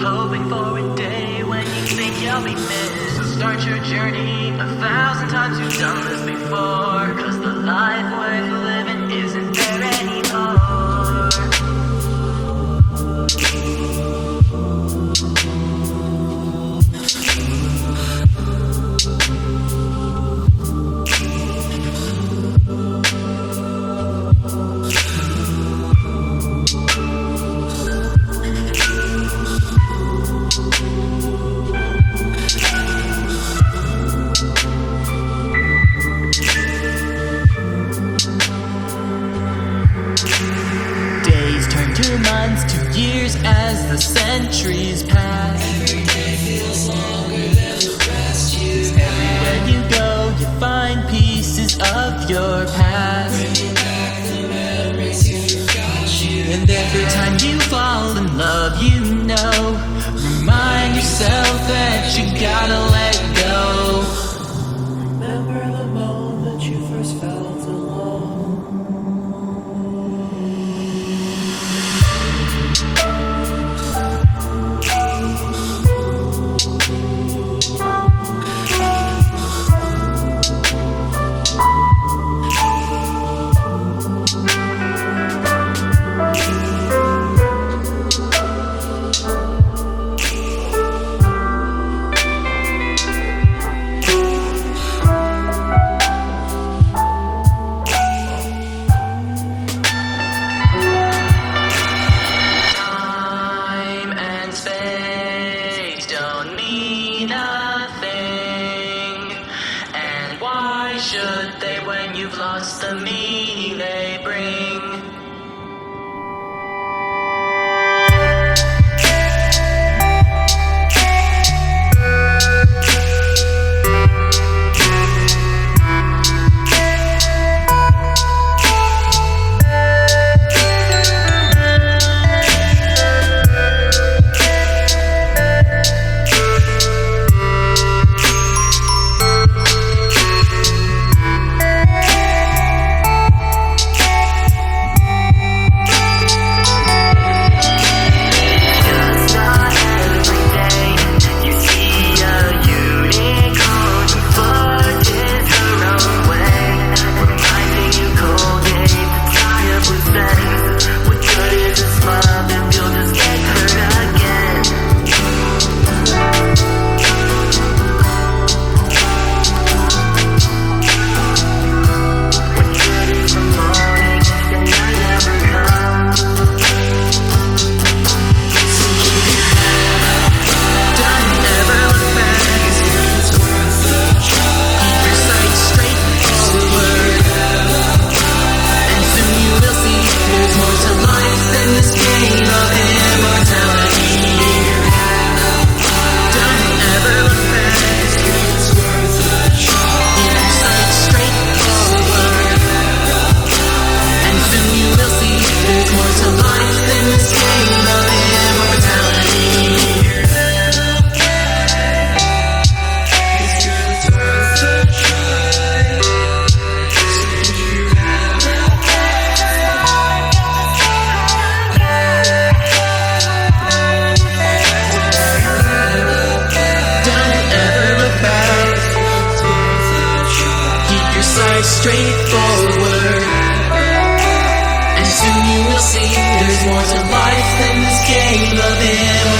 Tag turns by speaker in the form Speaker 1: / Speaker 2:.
Speaker 1: hoping for a day when you think you'll be missed. So start your journey 1,000 times. You've done this before, 'cause the life worth living isn't there anymore. To months, to years as the centuries pass.
Speaker 2: Every day feels longer than the rest you have.
Speaker 1: Everywhere you go, you find pieces of your past.
Speaker 2: Bringing back the memories you forgot you
Speaker 1: And every time you fall in love, you know, remind yourself that you gotta let go.
Speaker 2: Remember the moment you first felt alone.
Speaker 1: Should they when you've lost the meaning they bring? Straight forward, and soon you will see there's more to life than this game of